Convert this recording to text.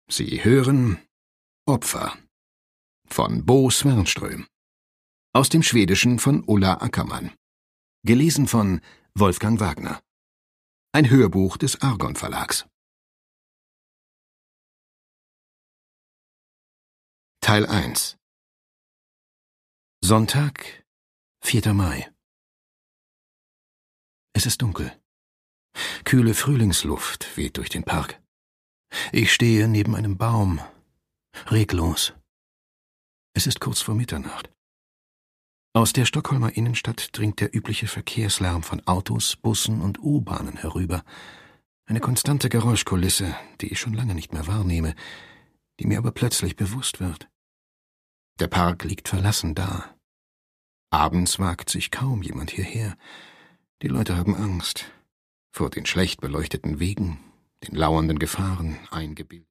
Sie hören Opfer von Bo Svernström. Aus dem Schwedischen von Ulla Ackermann. Gelesen von Wolfgang Wagner. Ein Hörbuch des Argon Verlags. Teil 1. Sonntag, 4. Mai. Es ist dunkel. Kühle Frühlingsluft weht durch den Park. Ich stehe neben einem Baum, reglos. Es ist kurz vor Mitternacht. Aus der Stockholmer Innenstadt dringt der übliche Verkehrslärm von Autos, Bussen und U-Bahnen herüber. Eine konstante Geräuschkulisse, die ich schon lange nicht mehr wahrnehme, die mir aber plötzlich bewusst wird. Der Park liegt verlassen da. Abends wagt sich kaum jemand hierher. Die Leute haben Angst vor den schlecht beleuchteten Wegen, den lauernden Gefahren, eingebildet.